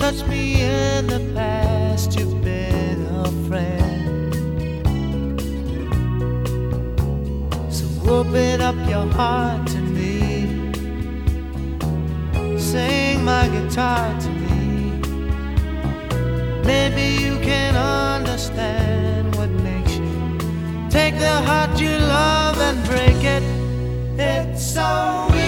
touched me in the past, you've been a friend. So open up your heart to me, sing my guitar to me. Maybe you can understand what makes you take the heart you love and break it. It's so easy.